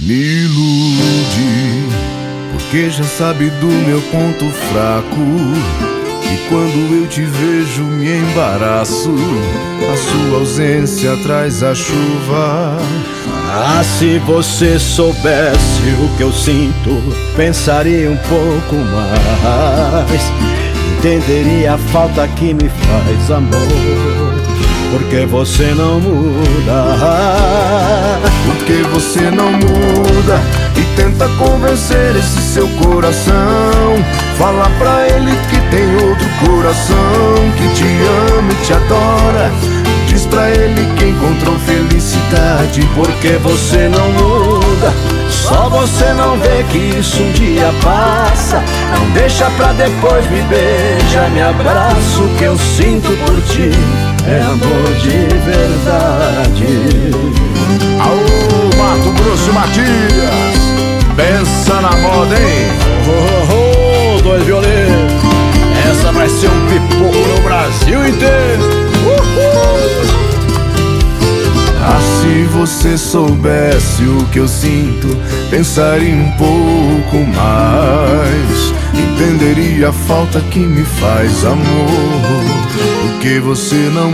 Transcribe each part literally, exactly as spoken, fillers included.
Me ilude, porque já sabe do meu ponto fraco. E quando eu te vejo me embaraço, a sua ausência traz a chuva. Ah, se você soubesse o que eu sinto, pensaria um pouco mais, entenderia a falta que me faz, amor. Porque você não muda, porque você não muda e tenta convencer esse seu coração. Fala pra ele que tem outro coração, que te ama e te adora. Diz pra ele que encontrou felicidade. Porque você não muda, só você não vê que isso um dia passa. Não deixa pra depois, me beija, me abraça. O que eu sinto por ti é amor de verdade. Aô, Mato Grosso Matias, pensa na moda, hein? Oh, oh, oh, dois violeiros, essa vai ser um pipoco no Brasil inteiro. Uhul. Ah, se você soubesse o que eu sinto, pensaria um pouco mais, entenderia a falta que me faz, amor. Porque você não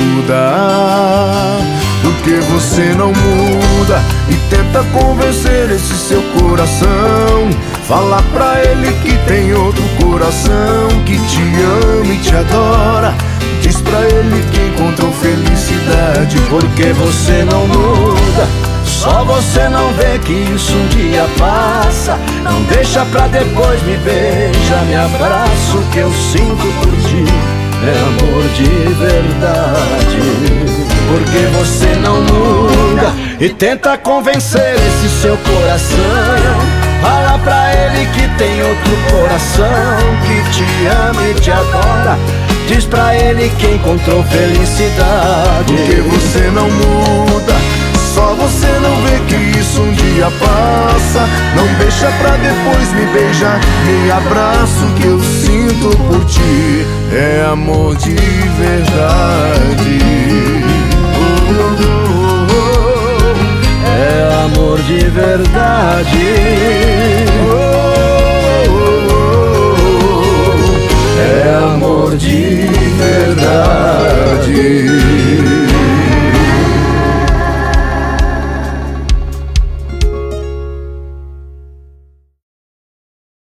muda, porque você não muda e tenta convencer esse seu coração. Fala pra ele que tem outro coração, que te ama e te adora. Diz pra ele que encontrou felicidade. Porque você não muda, só você não vê que isso um dia passa. Não deixa pra depois, me beija, me abraça. O que eu sinto por ti é amor de verdade. Porque você não muda e tenta convencer esse seu coração. Fala pra ele que tem outro coração, que te ama e te adora. Diz pra ele que encontrou felicidade. Porque você não muda, só você não vê que isso um dia passa. Não deixa pra depois, me beija, me abraça. O que eu sinto por ti é amor de verdade. Oh, oh, oh, oh. É amor de verdade. Oh, oh, oh, oh. É amor de